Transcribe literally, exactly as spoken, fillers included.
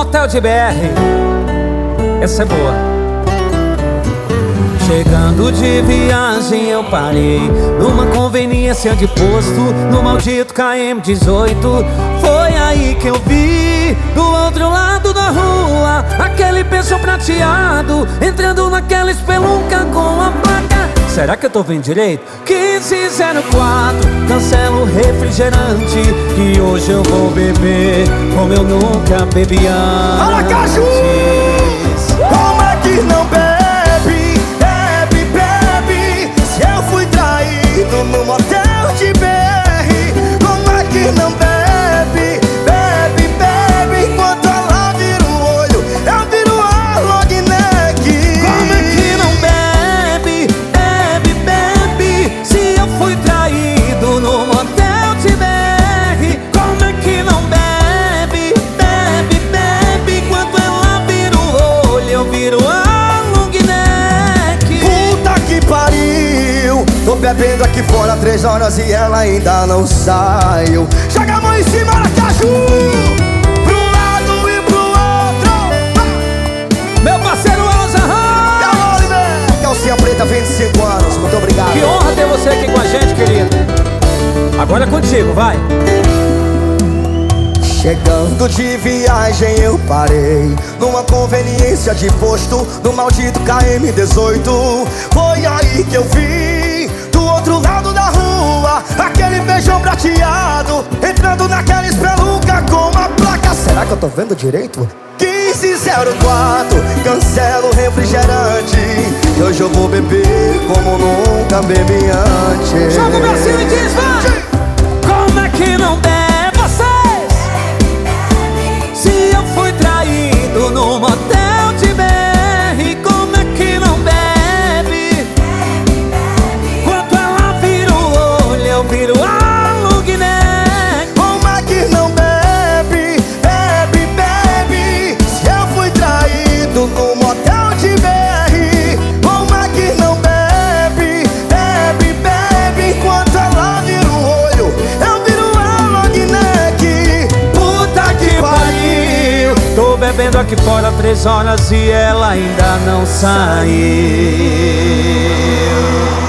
motel de B R. Essa é boa. Chegando de viagem eu parei numa conveniência de posto, no maldito K M dezoito. Foi aí que eu vi, do outro lado da rua, aquele Peugeot prateado entrando naquela espelunca com a placa. Será que eu tô vendo direito? quinze zero quatro, cancela o refrigerante, que hoje eu vou beber como eu nunca bebi antes. Fala, Caju! Como é que não bebe, bebe, bebe, se eu fui traído no motel de B R? Como é que não bebe, bebe, bebe, enquanto ela vira o olho, eu viro a long neck? Como é que não bebe, bebe, bebe, se eu fui traído no motel de B R? Como é que não bebe, bebe, bebe, enquanto ela vira o olho, eu viro a long neck? Puta que pariu! Tô bebendo aqui fora três horas e ela ainda não saiu. Joga a mão em cima da Caju, pro lado e pro outro. Meu parceiro Elza E a Oliver, calcinha preta, vinte e cinco anos. Muito obrigado. Que honra ter você aqui com a gente, querido. Agora é contigo, vai. Chegando de viagem eu parei numa conveniência de posto, no maldito K M dezoito. Foi aí que eu vi, do outro lado da rua, aquele Peugeot prateado entrando naquela espelunca com uma placa. Será que eu tô vendo direito? quinze zero quatro, cancela o refrigerante, que hoje eu vou beber como nunca bebi antes. Joga o bracinho e diz, vai! Como é que não bebe vocês? Se eu fui traído no motel de B R, como é que não bebe? Quando ela vira o olho, eu viro a long neck. Como é que não bebe, bebe, bebe, se eu fui traído no motel de B R? Como é que não bebe, bebe, bebe, enquanto ela vira o olho, eu viro a long neck? Puta que pariu! Tô bebendo aqui fora três horas e ela ainda não saiu.